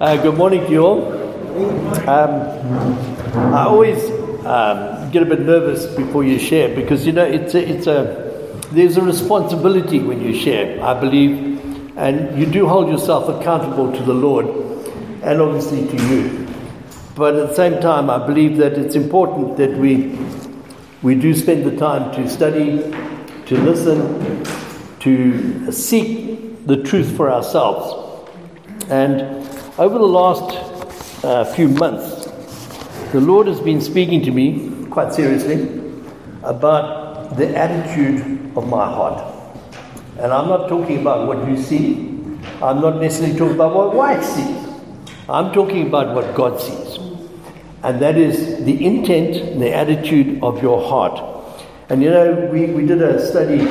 Good morning to you all. I always get a bit nervous before you share because there's a responsibility when you share, I believe, and you do hold yourself accountable to the Lord and obviously to you. But at the same time, I believe that it's important that we do spend the time to study, to listen, to seek the truth for ourselves. And over the last few months, the Lord has been speaking to me quite seriously about the attitude of my heart. And I'm not talking about what you see. I'm not necessarily talking about what White sees. I'm talking about what God sees. And that is the intent and the attitude of your heart. And we did a study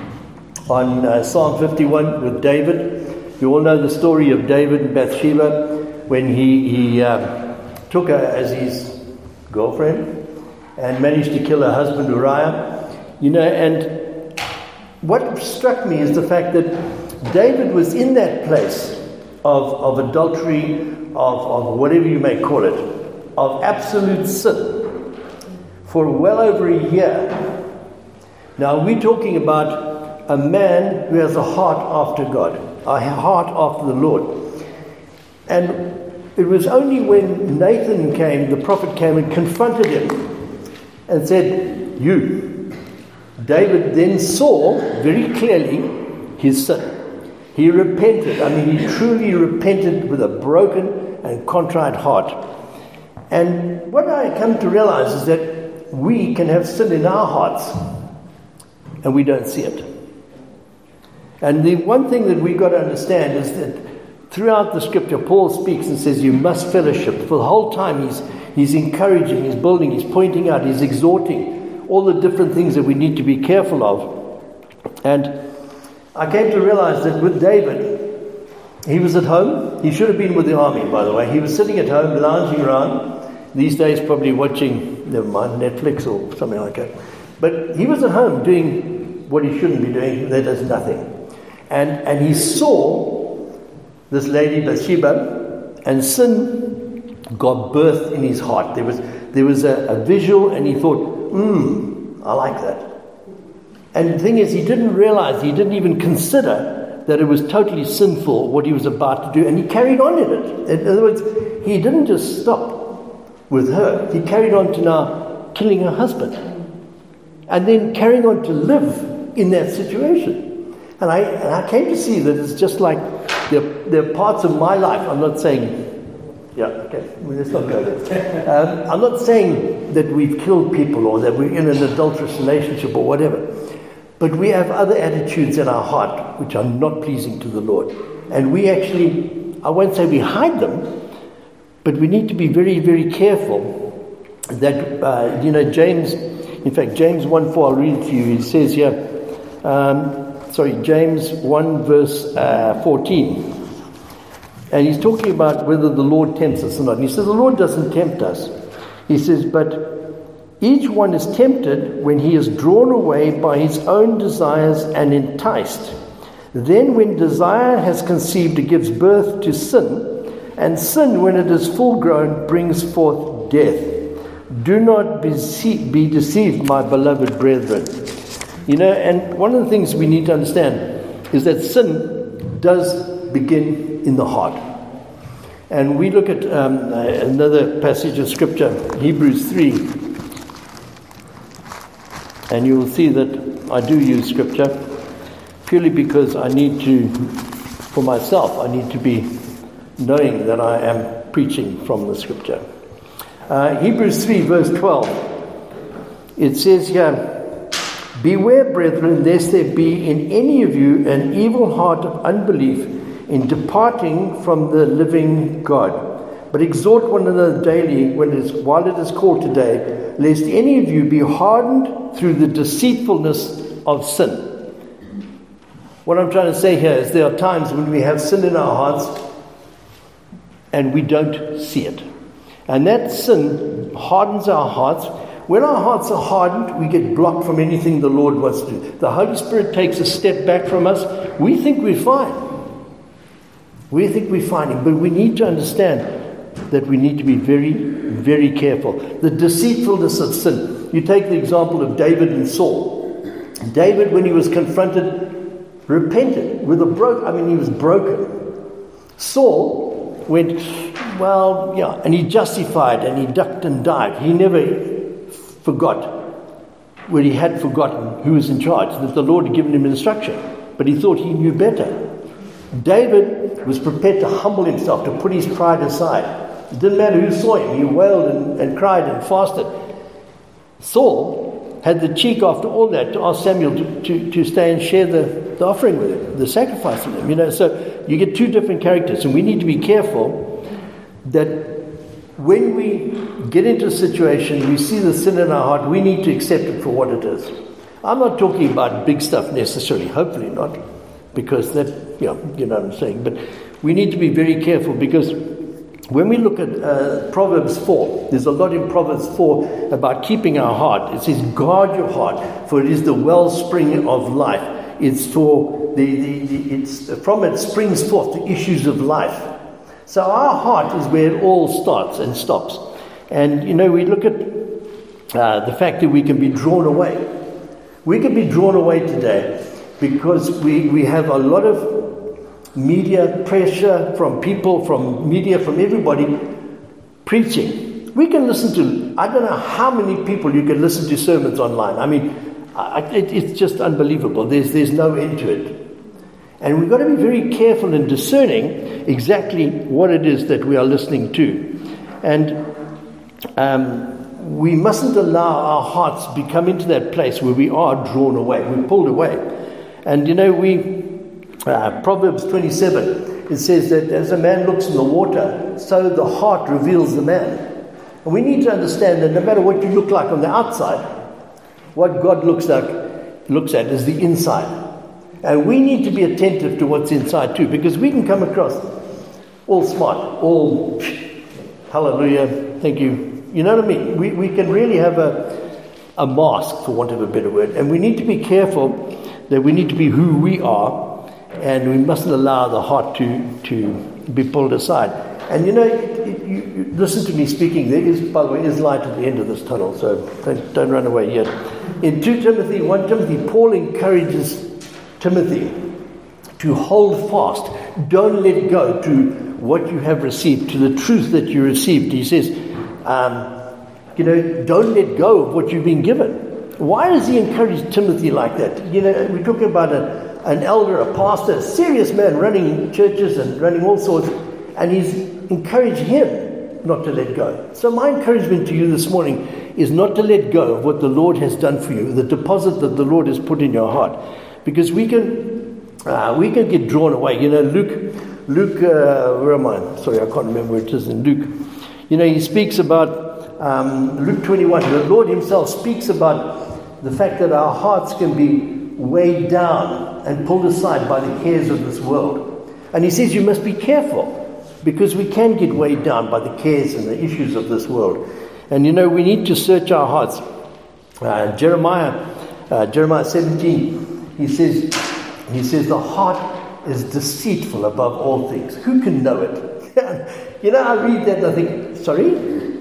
on Psalm 51 with David. You all know the story of David and Bathsheba when he took her as his girlfriend and managed to kill her husband Uriah. And what struck me is the fact that David was in that place of adultery, of whatever you may call it, of absolute sin for well over a year. Now we're talking about a man who has a heart after God, a heart after the Lord. And it was only when Nathan came, the prophet came and confronted him and said, "You." David then saw very clearly his sin. He repented. He truly repented with a broken and contrite heart. And what I come to realize is that we can have sin in our hearts and we don't see it. And the one thing that we've got to understand is that throughout the scripture, Paul speaks and says you must fellowship. For the whole time he's encouraging, he's building, he's pointing out, he's exhorting all the different things that we need to be careful of. And I came to realize that with David, he was at home. He should have been with the army, by the way. He was sitting at home, lounging around. These days probably watching, never mind, Netflix or something like that. But he was at home doing what he shouldn't be doing. That is nothing. And he saw this lady Bathsheba, and sin got birth in his heart. There was a visual, and he thought, I like that. And the thing is, he didn't realize, he didn't even consider that it was totally sinful what he was about to do, and he carried on in it. In other words, he didn't just stop with her. He carried on to now killing her husband, and then carrying on to live in that situation. And I came to see that it's just like there are parts of my life. I'm not saying, let's not go there. I'm not saying that we've killed people or that we're in an adulterous relationship or whatever. But we have other attitudes in our heart which are not pleasing to the Lord. And we actually, I won't say we hide them, but we need to be very, very careful that, James 1:4, I'll read it to you. He says here, James 1 verse 14. And he's talking about whether the Lord tempts us or not. And he says, the Lord doesn't tempt us. He says, but each one is tempted when he is drawn away by his own desires and enticed. Then when desire has conceived, it gives birth to sin. And sin, when it is full grown, brings forth death. Do not be deceived, my beloved brethren. And one of the things we need to understand is that sin does begin in the heart. And we look at another passage of scripture, Hebrews 3. And you will see that I do use scripture purely because I need to, for myself, I need to be knowing that I am preaching from the scripture. Hebrews 3 verse 12. It says here, beware, brethren, lest there be in any of you an evil heart of unbelief in departing from the living God. But exhort one another daily while it is called today, lest any of you be hardened through the deceitfulness of sin. What I'm trying to say here is there are times when we have sin in our hearts and we don't see it. And that sin hardens our hearts. When our hearts are hardened, we get blocked from anything the Lord wants to do. The Holy Spirit takes a step back from us. We think we're fine. We think we're finding, but we need to understand that we need to be very, very careful. The deceitfulness of sin. You take the example of David and Saul. David, when he was confronted, repented with he was broken. Saul went, and he justified and he ducked and dived. He never forgot when he had forgotten who was in charge, that the Lord had given him instruction, but he thought he knew better. David was prepared to humble himself, to put his pride aside. It didn't matter who saw him. He wailed and cried and fasted. Saul had the cheek, after all that, to ask Samuel to stay and share the offering with him, the sacrifice with him. So you get two different characters, and we need to be careful that when we get into a situation, we see the sin in our heart, we need to accept it for what it is. I'm not talking about big stuff necessarily, hopefully not, because that, you know what I'm saying. But we need to be very careful, because when we look at Proverbs 4, there's a lot in Proverbs 4 about keeping our heart. It says, guard your heart, for it is the wellspring of life. It's for it's from it springs forth the issues of life. So our heart is where it all starts and stops. And, we look at the fact that we can be drawn away. We can be drawn away today because we have a lot of media pressure from people, from media, from everybody preaching. We can listen to, I don't know how many people you can listen to sermons online. I mean, it's just unbelievable. There's no end to it. And we've got to be very careful in discerning exactly what it is that we are listening to. And we mustn't allow our hearts become into that place where we are drawn away, we're pulled away. And Proverbs 27, it says that as a man looks in the water, so the heart reveals the man. And we need to understand that no matter what you look like on the outside, what God looks at is the inside. And we need to be attentive to what's inside too, because we can come across all smart, all hallelujah, thank you. You know what I mean? We can really have a mask, for want of a better word. And we need to be careful that we need to be who we are, and we mustn't allow the heart to be pulled aside. And you listen to me speaking. There is, by the way, is light at the end of this tunnel, so don't run away yet. In 1 Timothy, Paul encourages Timothy to hold fast. Don't let go to what you have received, to the truth that you received. He says, don't let go of what you've been given. Why does he encourage Timothy like that? We're talking about an elder, a pastor, a serious man running churches and running all sorts, and he's encouraged him not to let go. So my encouragement to you this morning is not to let go of what the Lord has done for you, the deposit that the Lord has put in your heart. Because we can get drawn away. Luke, where am I? Sorry, I can't remember where it is in Luke. He speaks about, Luke 21, the Lord himself speaks about the fact that our hearts can be weighed down and pulled aside by the cares of this world. And he says you must be careful, because we can get weighed down by the cares and the issues of this world. And we need to search our hearts. Jeremiah 17, he says the heart is deceitful above all things. Who can know it? I read that and I think, sorry?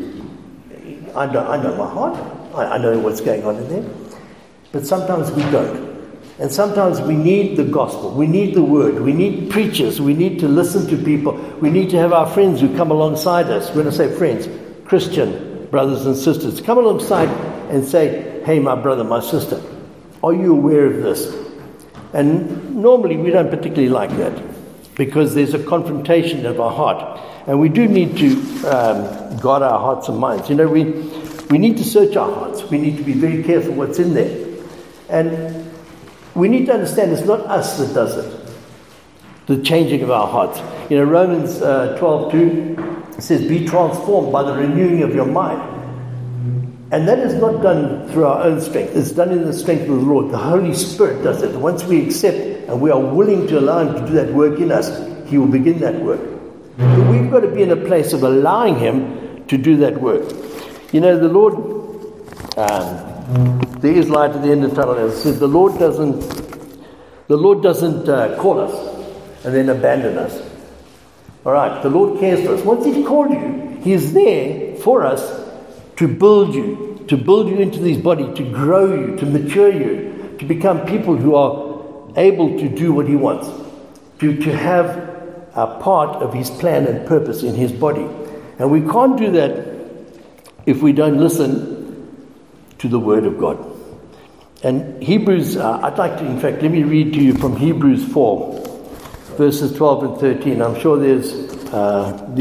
I know my heart. I know what's going on in there. But sometimes we don't. And sometimes we need the gospel. We need the word. We need preachers. We need to listen to people. We need to have our friends who come alongside us. When I say friends, Christian brothers and sisters, come alongside and say, hey, my brother, my sister, are you aware of this? And normally we don't particularly like that, because there's a confrontation of our heart. And we do need to guard our hearts and minds. We need to search our hearts. We need to be very careful what's in there. And we need to understand it's not us that does it, the changing of our hearts. Romans 12:2 says, be transformed by the renewing of your mind. And that is not done through our own strength. It's done in the strength of the Lord. The Holy Spirit does it. Once we accept and we are willing to allow Him to do that work in us, He will begin that work. But we've got to be in a place of allowing Him to do that work. The Lord, there is light at the end of the tunnel. As I said, the Lord doesn't call us and then abandon us. All right, the Lord cares for us. Once He's called you, He is there for us to build you into this body, to grow you, to mature you, to become people who are able to do what He wants, to have a part of His plan and purpose in His body. And we can't do that if we don't listen to the Word of God. And Hebrews, I'd like to, in fact, let me read to you from Hebrews 4, verses 12 and 13. I'm sure there's the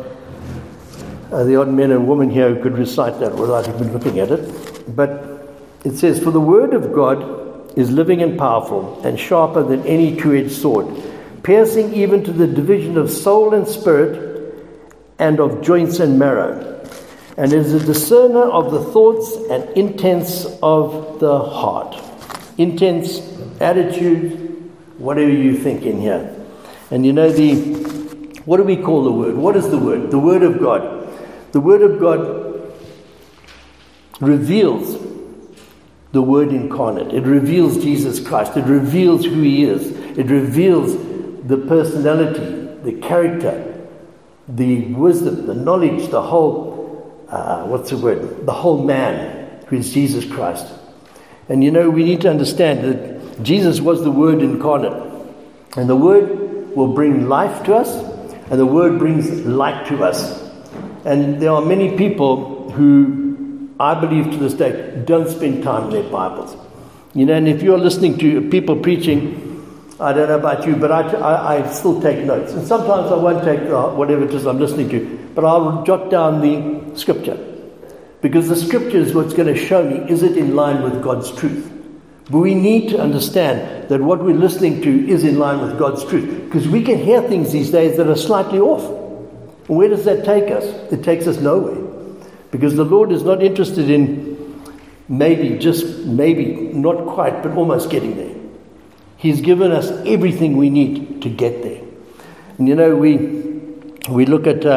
odd man and woman here who could recite that without even looking at it. But it says, "For the Word of God is living and powerful and sharper than any two-edged sword, piercing even to the division of soul and spirit and of joints and marrow, and is a discerner of the thoughts and intents of the heart." Intents, attitude, whatever you think in here. And you know, what do we call the Word? What is the Word? The Word of God. The Word of God reveals the Word incarnate. It reveals Jesus Christ. It reveals who He is. It reveals the personality, the character, the wisdom, the knowledge, the whole the whole man, who is Jesus Christ. And you know, we need to understand that Jesus was the Word incarnate. And the Word will bring life to us, and the Word brings light to us. And there are many people who, I believe to this day, don't spend time in their Bibles. You know, and if you're listening to people preaching, I don't know about you, but I still take notes. And sometimes I won't take whatever it is I'm listening to, but I'll jot down the Scripture. Because the Scripture is what's going to show me, is it in line with God's truth? But we need to understand that what we're listening to is in line with God's truth. Because we can hear things these days that are slightly off. And where does that take us? It takes us nowhere. Because the Lord is not interested in maybe, not quite, but almost getting there. He's given us everything we need to get there. And you know, we look at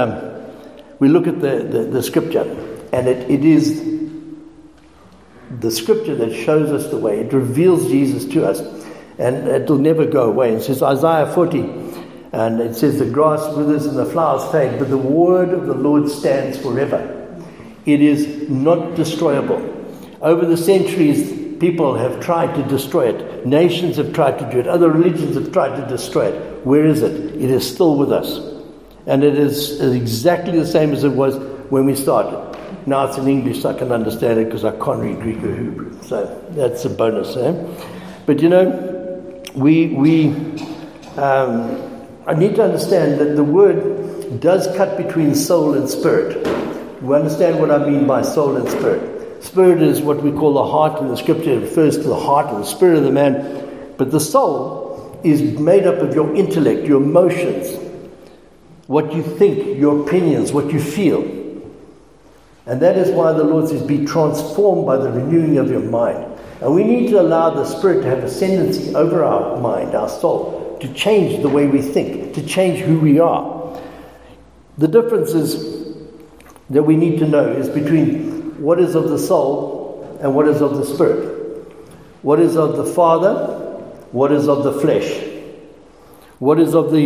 the Scripture, and it is the Scripture that shows us the way. It reveals Jesus to us, and it'll never go away. It says Isaiah 40. And it says, "The grass withers and the flowers fade, but the word of the Lord stands forever. It is not destroyable." Over the centuries, people have tried to destroy it. Nations have tried to do it. Other religions have tried to destroy it. Where is it? It is still with us. And it is exactly the same as it was when we started. Now it's in English, so I can understand it because I can't read Greek or Hebrew. So that's a bonus, eh? But you know, I need to understand that the Word does cut between soul and spirit. We understand what I mean by soul and spirit. Spirit is what we call the heart in the Scripture. It refers to the heart and the spirit of the man. But the soul is made up of your intellect, your emotions, what you think, your opinions, what you feel. And that is why the Lord says, "Be transformed by the renewing of your mind." And we need to allow the Spirit to have ascendancy over our mind, our soul, to change the way we think, to change who we are. The differences that we need to know is between what is of the soul and what is of the Spirit. What is of the Father, what is of the flesh. What is of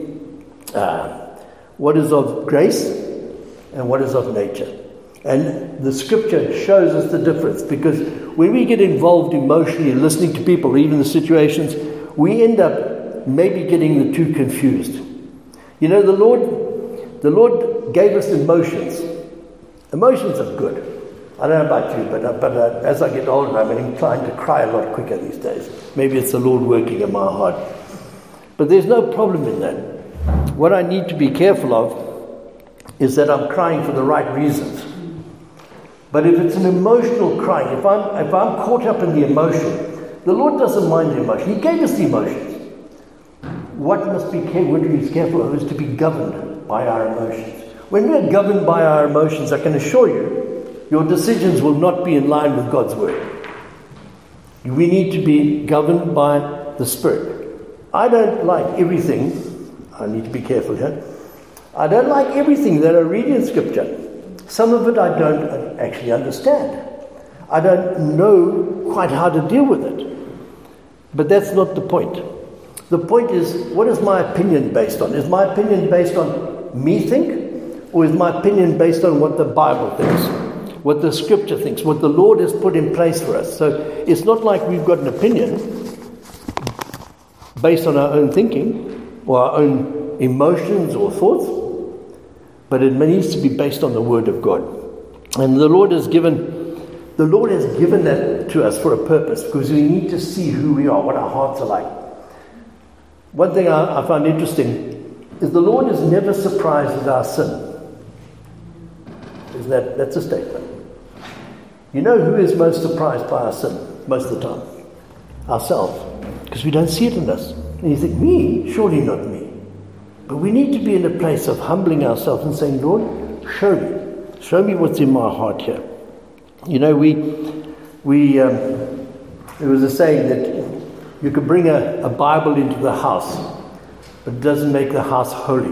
grace and what is of nature. And the Scripture shows us the difference, because when we get involved emotionally in listening to people, even the situations, we end up maybe getting the two confused. You know, the Lord gave us emotions. Emotions are good. I don't know about you, but as I get older, I'm inclined to cry a lot quicker these days. Maybe it's the Lord working in my heart. But there's no problem in that. What I need to be careful of is that I'm crying for the right reasons. But if it's an emotional crying, if I'm caught up in the emotion, the Lord doesn't mind the emotion. He gave us the emotions. What we be careful of is to be governed by our emotions. When we're governed by our emotions, I can assure you, your decisions will not be in line with God's Word. We need to be governed by the Spirit. I don't like everything. I need to be careful here. I don't like everything that I read in Scripture. Some of it I don't actually understand. I don't know quite how to deal with it. But that's not the point. The point is, what is my opinion based on? Is my opinion based on me think, or is my opinion based on what the Bible thinks, what the Scripture thinks, what the Lord has put in place for us? So it's not like we've got an opinion based on our own thinking or our own emotions or thoughts, but it needs to be based on the Word of God. And the Lord has given that to us for a purpose, because we need to see who we are, what our hearts are like. One thing I find interesting is the Lord is never surprised at our sin. That's a statement. You know who is most surprised by our sin most of the time? Ourselves. Because we don't see it in us. And you think, me? Surely not me. But we need to be in a place of humbling ourselves and saying, Lord, show me. Show me what's in my heart here. You know, there was a saying that you could bring a Bible into the house, but it doesn't make the house holy.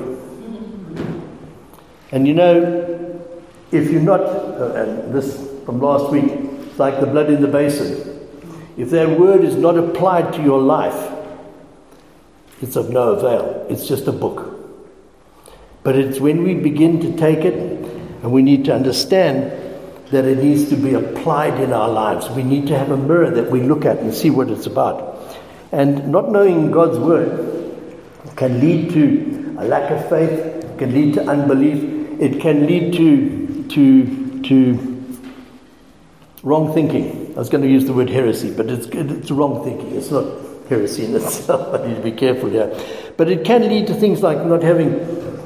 And you know, if you're not, and this from last week, it's like the blood in the basin. If that word is not applied to your life, it's of no avail. It's just a book. But it's when we begin to take it, and we need to understand that it needs to be applied in our lives. We need to have a mirror that we look at and see what it's about. And not knowing God's word can lead to a lack of faith, can lead to unbelief, it can lead to wrong thinking. I was going to use the word heresy, but it's wrong thinking. It's not heresy in itself. I need to be careful here. But it can lead to things like not having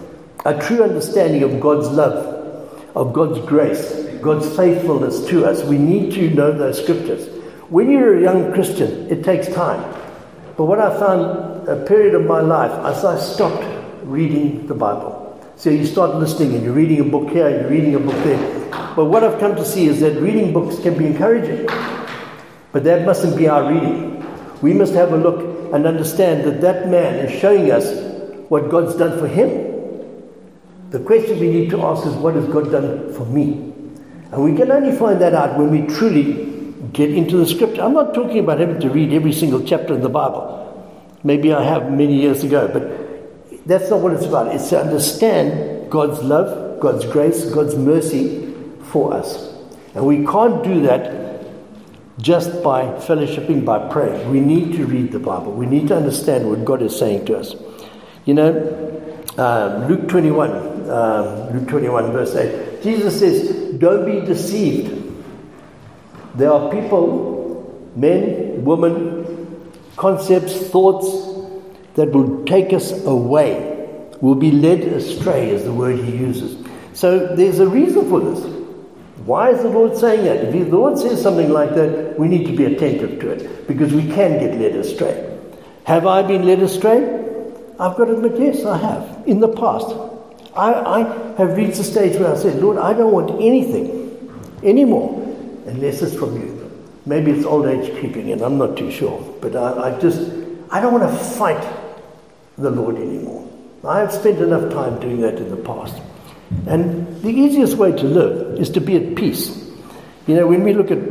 a true understanding of God's love, of God's grace, God's faithfulness to us. We need to know those scriptures. When you're a young Christian, it takes time. But what I found, a period of my life, as I stopped reading the Bible. So you start listening and you're reading a book here, you're reading a book there. But what I've come to see is that reading books can be encouraging. But that mustn't be our reading. We must have a look and understand that that man is showing us what God's done for him. The question we need to ask is, what has God done for me? And we can only find that out when we truly get into the scripture. I'm not talking about having to read every single chapter in the Bible. Maybe I have many years ago, but that's not what it's about. It's to understand God's love, God's grace, God's mercy for us. And we can't do that just by fellowshipping, by praying. We need to read the Bible. We need to understand what God is saying to us. You know, Luke 21 verse 8, Jesus says, don't be deceived. There are people, men, women, concepts, thoughts that will take us away, will be led astray is the word he uses. So there's a reason for this. Why is the Lord saying that? If the Lord says something like that, we need to be attentive to it, because we can get led astray. Have I been led astray? I've got to admit, yes, I have. In the past. I have reached a stage where I said, Lord, I don't want anything anymore unless it's from you. Maybe it's old age creeping in, I'm not too sure. But I don't want to fight the Lord anymore. I have spent enough time doing that in the past. And the easiest way to live is to be at peace. You know, when we look at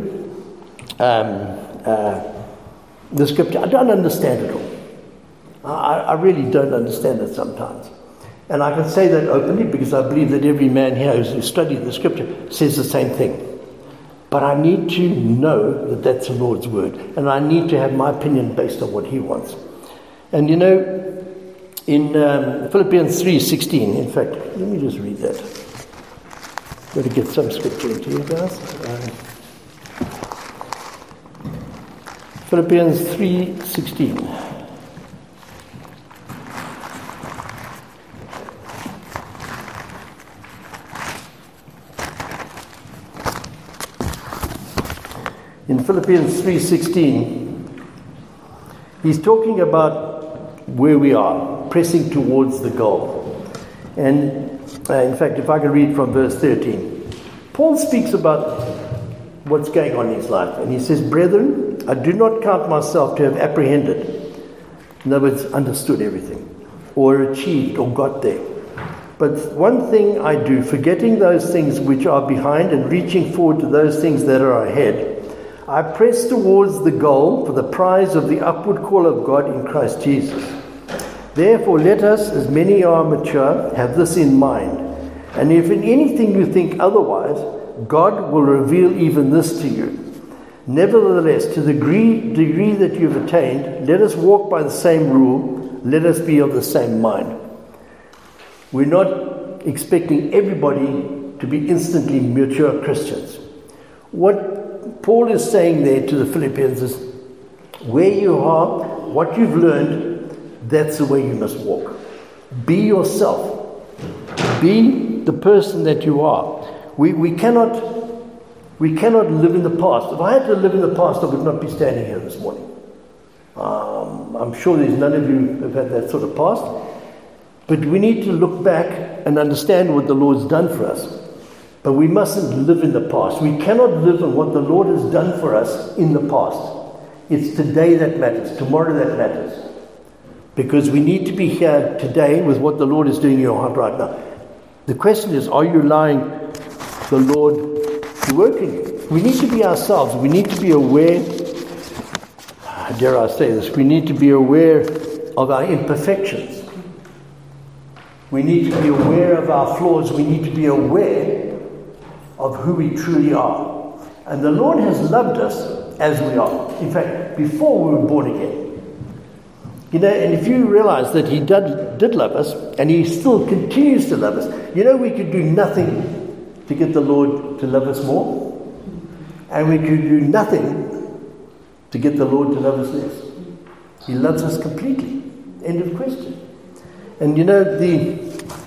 the scripture, I don't understand it all. I really don't understand it sometimes. And I can say that openly because I believe that every man here who's studied the scripture says the same thing. But I need to know that that's the Lord's word. And I need to have my opinion based on what he wants. And you know, in Philippians 3:16, in fact, let me just read that. Got to get some scripture into you guys. Philippians 3:16. In Philippians 3:16, he's talking about where we are, pressing towards the goal. And in fact, if I can read from verse 13, Paul speaks about what's going on in his life. And he says, brethren, I do not count myself to have apprehended, in other words, understood everything, or achieved, or got there. But one thing I do, forgetting those things which are behind and reaching forward to those things that are ahead, I press towards the goal for the prize of the upward call of God in Christ Jesus. Therefore, let us, as many are mature, have this in mind. And if in anything you think otherwise, God will reveal even this to you. Nevertheless, to the degree that you have attained, let us walk by the same rule, let us be of the same mind. We're not expecting everybody to be instantly mature Christians. What Paul is saying there to the Philippians is, where you are, what you've learned, that's the way you must walk. Be yourself. Be the person that you are. We cannot live in the past. If I had to live in the past, I would not be standing here this morning. I'm sure there's none of you who have had that sort of past. But we need to look back and understand what the Lord's done for us. But we mustn't live in the past. We cannot live on what the Lord has done for us in the past. It's today that matters, tomorrow that matters. Because we need to be here today with what the Lord is doing in your heart right now. The question is, are you allowing the Lord to work in you? We need to be ourselves. We need to be aware, dare I say this, we need to be aware of our imperfections. We need to be aware of our flaws. We need to be aware of who we truly are. And the Lord has loved us as we are. In fact, before we were born again. You know, and if you realize that He did love us, and He still continues to love us, you know, we could do nothing to get the Lord to love us more. And we could do nothing to get the Lord to love us less. He loves us completely. End of question. And you know, the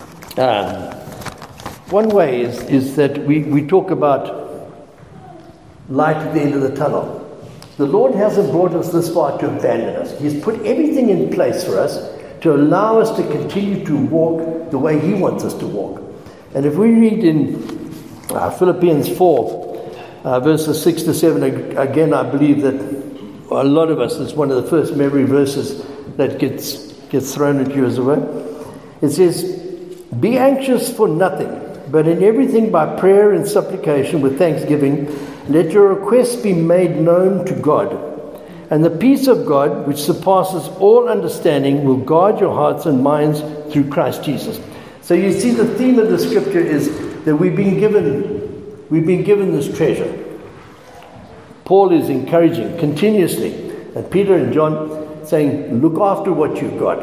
one way is that we talk about light at the end of the tunnel. The Lord hasn't brought us this far to abandon us. He's put everything in place for us to allow us to continue to walk the way He wants us to walk. And if we read in Philippians 4, verses 6 to 7, again, I believe that a lot of us, it's one of the first memory verses that gets thrown at you as well. It says, "Be anxious for nothing, but in everything by prayer and supplication with thanksgiving, let your requests be made known to God. And the peace of God, which surpasses all understanding, will guard your hearts and minds through Christ Jesus." So you see, the theme of the scripture is that we've been given this treasure. Paul is encouraging continuously, and Peter and John saying, look after what you've got.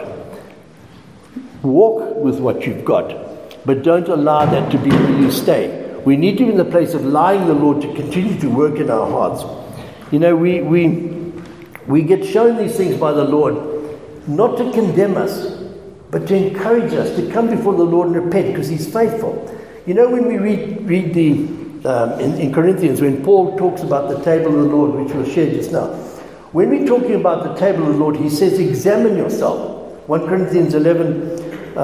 Walk with what you've got, but don't allow that to be where you stay. We need to be in the place of allowing the Lord to continue to work in our hearts. You know, we get shown these things by the Lord, not to condemn us, but to encourage us to come before the Lord and repent, because He's faithful. You know, when we read the in Corinthians, when Paul talks about the table of the Lord, which we'll share just now, when we're talking about the table of the Lord, he says, examine yourself. 1 Corinthians 11,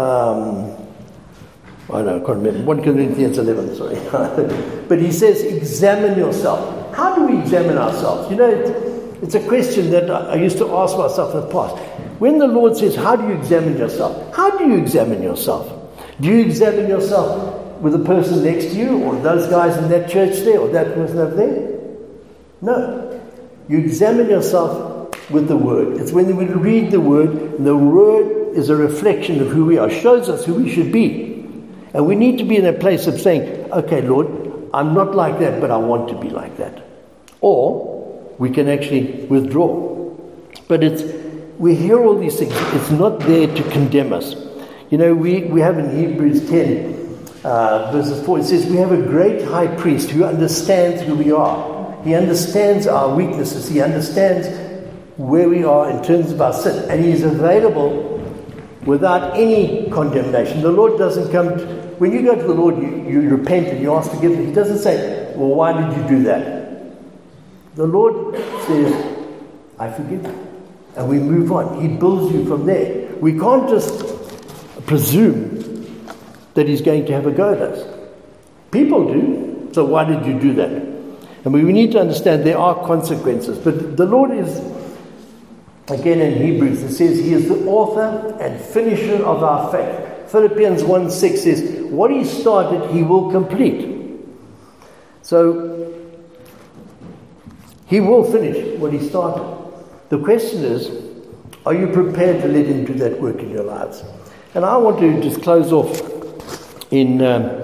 I can't remember. 1 Corinthians 11, sorry. But he says, examine yourself. How do we examine ourselves? You know, it's a question that I used to ask myself in the past. When the Lord says, how do you examine yourself? How do you examine yourself? Do you examine yourself with the person next to you, or those guys in that church there, or that person over there? No. You examine yourself with the Word. It's when we read the Word, and the Word is a reflection of who we are, shows us who we should be. And we need to be in a place of saying, okay, Lord, I'm not like that, but I want to be like that. Or we can actually withdraw. But we hear all these things. It's not there to condemn us. You know, we have in Hebrews 10, verses 4, it says, we have a great high priest who understands who we are. He understands our weaknesses. He understands where we are in terms of our sin. And He is available without any condemnation. The Lord doesn't come when you go to the Lord, you repent and you ask forgiveness. He doesn't say, well, why did you do that? The Lord says, I forgive you. And we move on. He builds you from there. We can't just presume that He's going to have a go at us. People do. So why did you do that? And we need to understand there are consequences. But the Lord is, again in Hebrews, it says He is the author and finisher of our faith. Philippians 1:6 says, what He started, He will complete. So He will finish what He started. The question is, are you prepared to let Him do that work in your lives? And I want to just close off in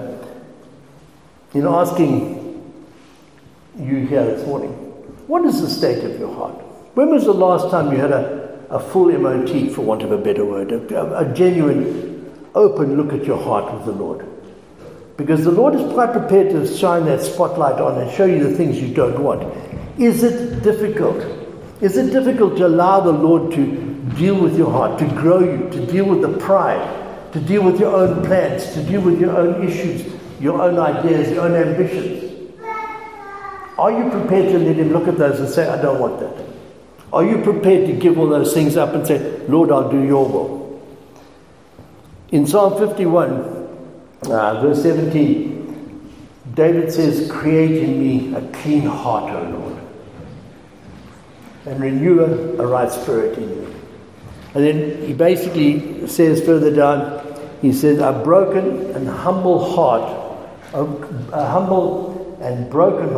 asking you here this morning, what is the state of your heart? When was the last time you had a full MOT, for want of a better word, a genuine, open look at your heart with the Lord? Because the Lord is quite prepared to shine that spotlight on and show you the things you don't want. Is it difficult? Is it difficult to allow the Lord to deal with your heart, to grow you, to deal with the pride, to deal with your own plans, to deal with your own issues, your own ideas, your own ambitions? Are you prepared to let Him look at those and say, I don't want that? Are you prepared to give all those things up and say, Lord, I'll do your will? In Psalm 51, verse 17, David says, create in me a clean heart, O Lord, and renew a right spirit in me. And then he basically says further down, he says, a broken and humble heart, a humble and broken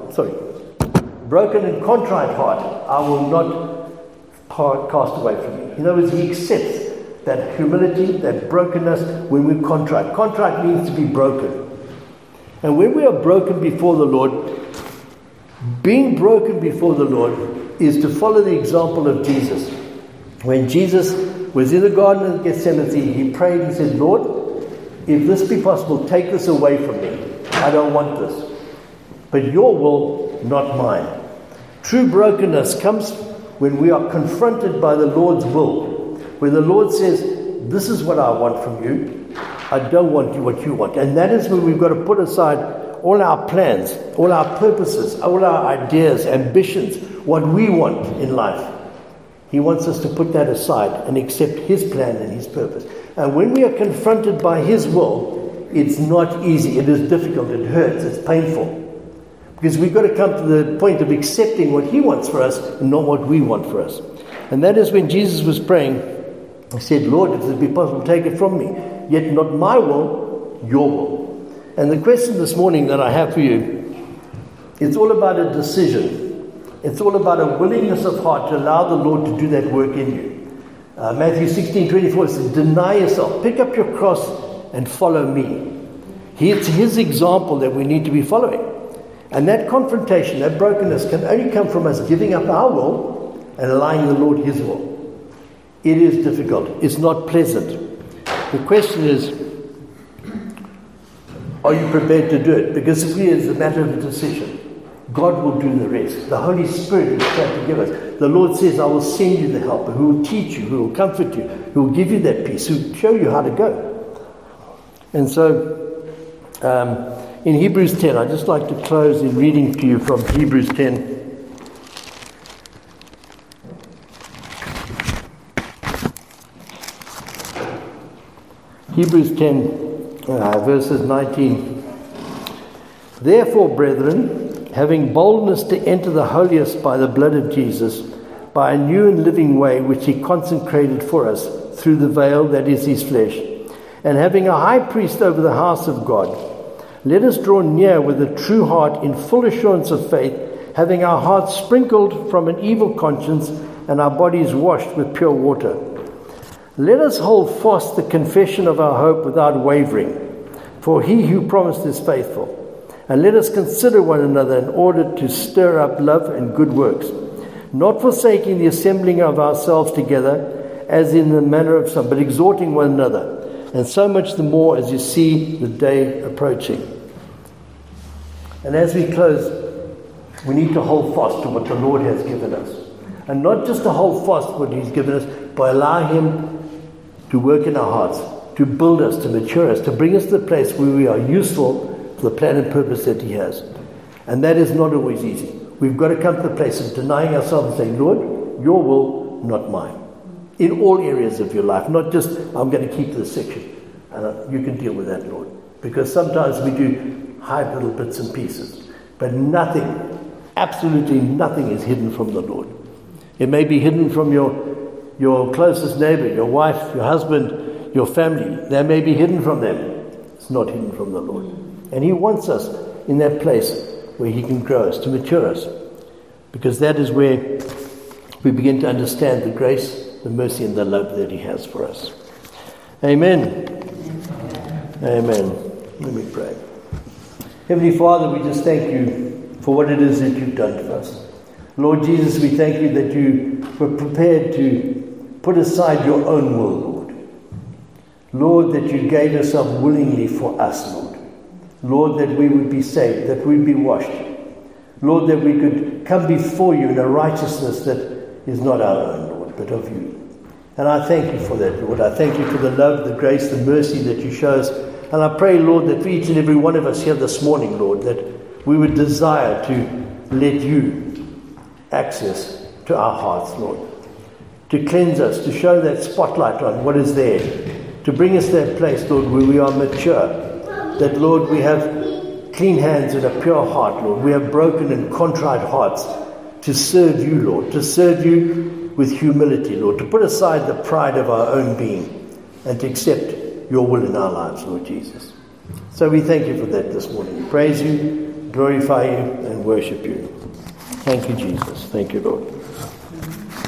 and contrite heart, I will not cast away from you. In other words, he accepts that humility, that brokenness when we're contrite. Contrite means to be broken. And when we are broken before the Lord, being broken before the Lord is to follow the example of Jesus. When Jesus was in the Garden of Gethsemane, he prayed and said, Lord, if this be possible, take this away from me. I don't want this. But your will, not mine. True brokenness comes when we are confronted by the Lord's will, where the Lord says, this is what I want from you. I don't want what you want. And that is when we've got to put aside all our plans, all our purposes, all our ideas, ambitions, what we want in life. He wants us to put that aside and accept His plan and His purpose. And when we are confronted by His will, it's not easy. It is difficult. It hurts. It's painful. Because we've got to come to the point of accepting what He wants for us and not what we want for us. And that is when Jesus was praying, He said, Lord, if it be possible, take it from me. Yet not my will, your will. And the question this morning that I have for you, it's all about a decision. It's all about a willingness of heart to allow the Lord to do that work in you. Matthew 16:24 says, deny yourself, pick up your cross and follow me. It's His example that we need to be following. And that confrontation, that brokenness can only come from us giving up our will and allowing the Lord His will. It is difficult. It's not pleasant. The question is, are you prepared to do it? Because if it is a matter of a decision, God will do the rest. The Holy Spirit is trying to give us. The Lord says, I will send you the helper who will teach you, who will comfort you, who will give you that peace, who will show you how to go. And so, in Hebrews 10, I'd just like to close in reading to you from Hebrews 10. Hebrews 10, verses 19. Therefore, brethren, having boldness to enter the holiest by the blood of Jesus, by a new and living way which He consecrated for us through the veil that is His flesh, and having a high priest over the house of God, let us draw near with a true heart in full assurance of faith, having our hearts sprinkled from an evil conscience and our bodies washed with pure water. Let us hold fast the confession of our hope without wavering, for He who promised is faithful. And let us consider one another in order to stir up love and good works, not forsaking the assembling of ourselves together, as in the manner of some, but exhorting one another, and so much the more as you see the day approaching. And as we close, we need to hold fast to what the Lord has given us. And not just to hold fast to what He's given us, but allow Him to work in our hearts, to build us, to mature us, to bring us to the place where we are useful for the plan and purpose that He has. And that is not always easy. We've got to come to the place of denying ourselves and saying, Lord, your will, not mine. In all areas of your life, not just, I'm going to keep this section. And you can deal with that, Lord. Because sometimes we do hide little bits and pieces. But nothing, absolutely nothing is hidden from the Lord. It may be hidden from your closest neighbor, your wife, your husband, your family. They may be hidden from them. It's not hidden from the Lord. And He wants us in that place where He can grow us, to mature us. because that is where we begin to understand the grace, the mercy, and the love that He has for us. Amen. Amen. Let me pray. Heavenly Father, we just thank You for what it is that You've done for us. Lord Jesus, we thank You that You were prepared to put aside Your own will, Lord. Lord, that You gave Yourself willingly for us, Lord. Lord, that we would be saved, that we'd be washed. Lord, that we could come before You in a righteousness that is not our own, Lord, but of You. And I thank You for that, Lord. I thank You for the love, the grace, the mercy that You show us. And I pray, Lord, that for each and every one of us here this morning, Lord, that we would desire to let You access to our hearts, Lord. To cleanse us, to show that spotlight on what is there. To bring us to that place, Lord, where we are mature. That, Lord, we have clean hands and a pure heart, Lord. We have broken and contrite hearts to serve You, Lord. To serve You with humility, Lord. To put aside the pride of our own being and to accept Your will in our lives, Lord Jesus. So we thank You for that this morning. Praise You, glorify You, and worship You. Thank You, Jesus. Thank You, Lord.